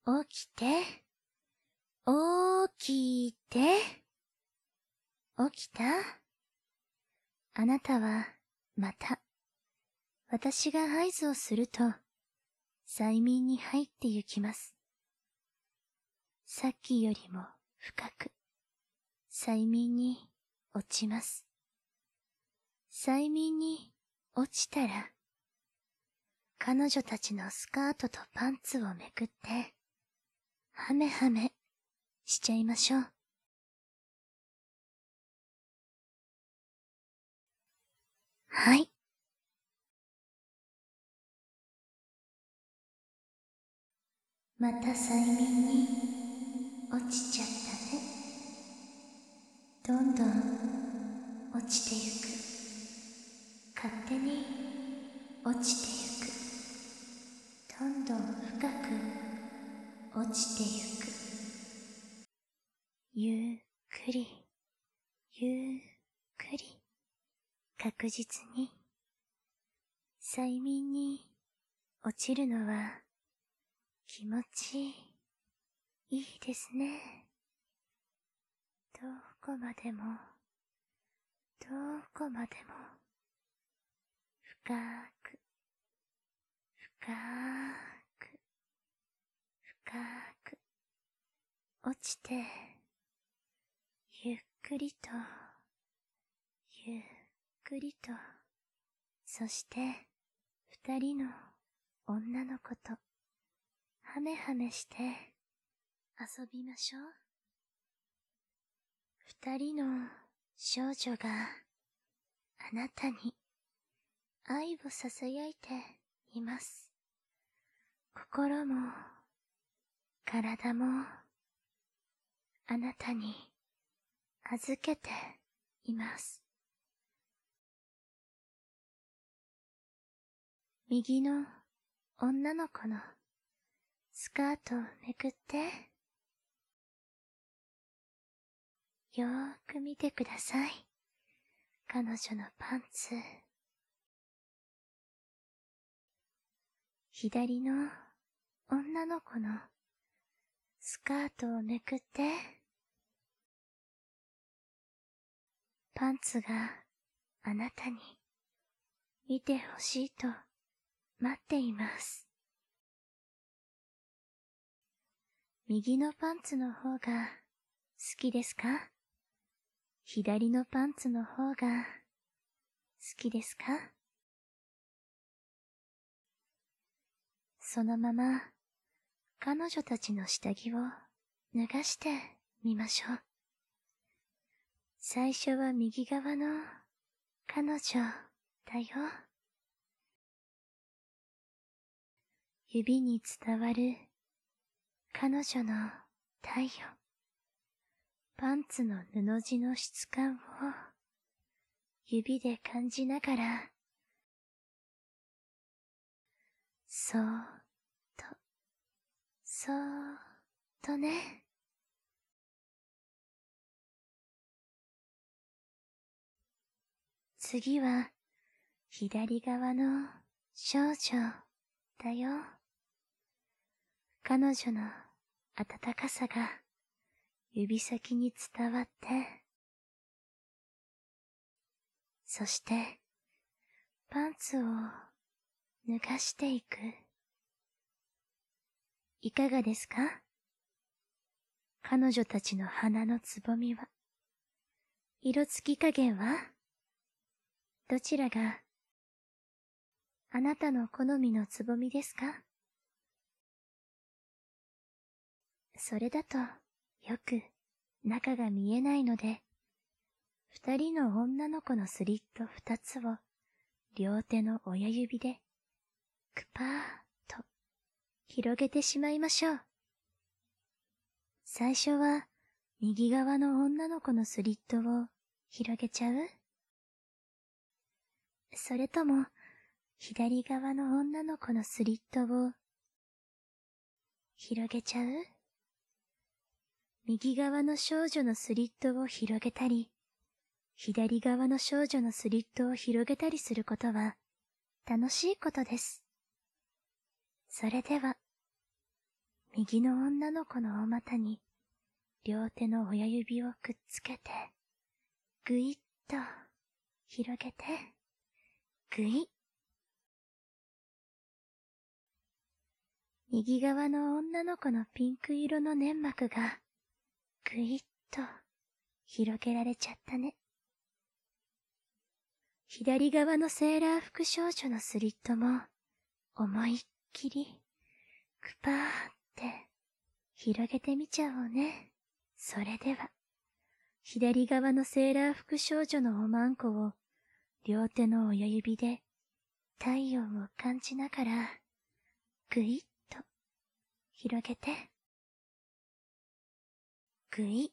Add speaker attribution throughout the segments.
Speaker 1: 起きて、起きて、起きた？あなたは、また、私が合図をすると、催眠に入ってゆきます。さっきよりも深く、催眠に落ちます。催眠に落ちたら、彼女たちのスカートとパンツをめくって、ハメハメしちゃいましょう。はい。また催眠に落ちちゃったね。どんどん落ちてゆく。勝手に落ちてゆく。どんどん深く落ちてゆく。ゆっくり、ゆっくり、確実に。催眠に落ちるのは気持ちいいですね。どこまでも、どこまでも、深く、深く、深く、落ちて、ゆっくりと、ゆっくりと、そして、二人の女の子と、ハメハメして、遊びましょう。二人の少女が、あなたに、愛を囁いています。心も、体も、あなたに預けています。右の女の子のスカートをめくって、よーく見てください。彼女のパンツ。左の女の子のスカートをめくって、パンツがあなたに見てほしいと待っています。右のパンツの方が好きですか？左のパンツの方が好きですか？そのまま彼女たちの下着を脱がしてみましょう。最初は右側の彼女だよ。指に伝わる彼女の体温。パンツの布地の質感を指で感じながら、そーっと、そーっとね。次は左側の少女だよ。彼女の温かさが指先に伝わって、そしてパンツを脱がしていく。いかがですか？彼女たちの鼻のつぼみは、色付き加減は、どちらがあなたの好みのつぼみですか？それだとよく中が見えないので、二人の女の子のスリット二つを両手の親指でくぱーっと広げてしまいましょう。最初は右側の女の子のスリットを広げちゃう？それとも左側の女の子のスリットを広げちゃう？右側の少女のスリットを広げたり、左側の少女のスリットを広げたりすることは楽しいことです。それでは、 右の女の子のお股に両手の親指をくっつけて、ぐいっと広げて、ぐい。右側の女の子のピンク色の粘膜がぐいっと広げられちゃったね。左側のセーラー服少女のスリットも思いっきりくぱーって広げてみちゃおうね。それでは、左側のセーラー服少女のおまんこを両手の親指で体温を感じながらぐいっと広げて、ぐい。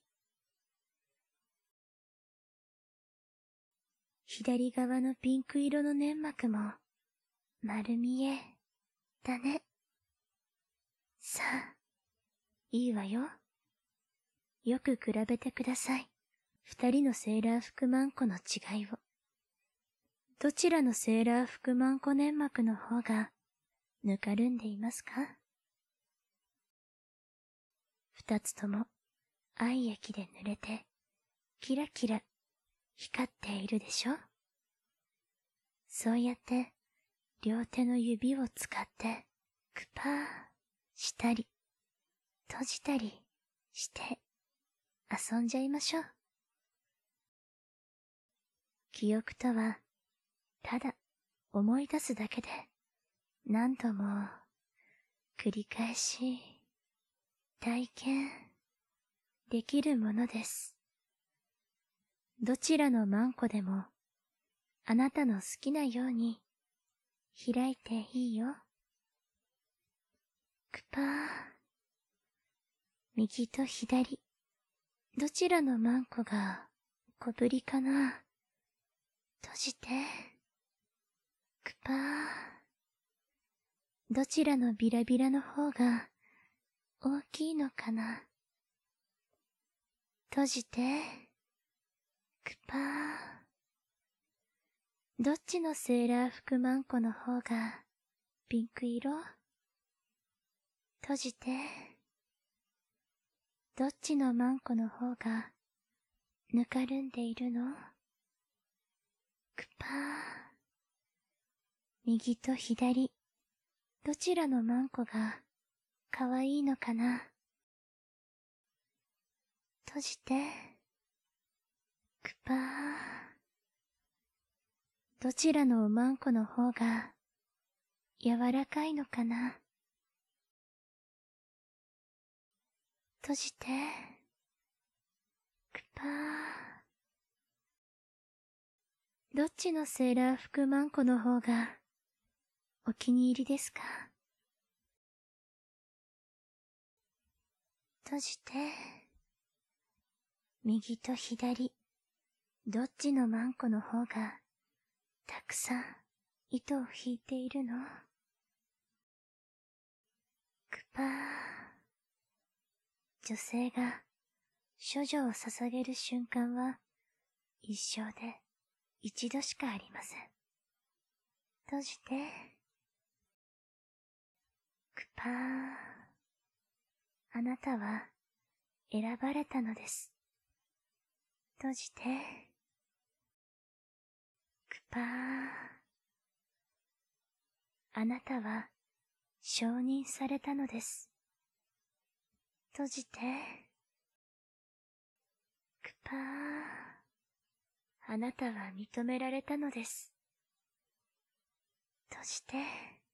Speaker 1: 左側のピンク色の粘膜も丸見えだね。さあ、いいわよ。よく比べてください。二人のセーラー服マンコの違いを。どちらのセーラー服マンコ粘膜の方がぬかるんでいますか？二つとも愛液で濡れてキラキラ光っているでしょ？そうやって両手の指を使ってくぱーしたり閉じたりして遊んじゃいましょう。記憶とはただ思い出すだけで何度も繰り返し体験できるものです。どちらのマンコでもあなたの好きなように開いていいよ。くぱー。右と左、どちらのマンコが小ぶりかな。閉じて。くぱー。どちらのビラビラの方が大きいのかな。閉じて。くぱー。どっちのセーラー服マンコの方がピンク色？閉じて。どっちのマンコの方がぬかるんでいるの？くぱー。右と左、どちらのマンコがかわいいのかな。閉じて。くぱー。どちらのおまんこの方が柔らかいのかな。閉じて。くぱー。どっちのセーラー服マンコの方がお気に入りですか？閉じて。右と左、どっちのマンコの方がたくさん糸を引いているの？くぱー。女性が処女を捧げる瞬間は一生で一度しかありません。閉じて。くぱー。あなたは選ばれたのです。閉じて。くぱー。あなたは承認されたのです。閉じて。くぱー。あなたは認められたのです。閉じて。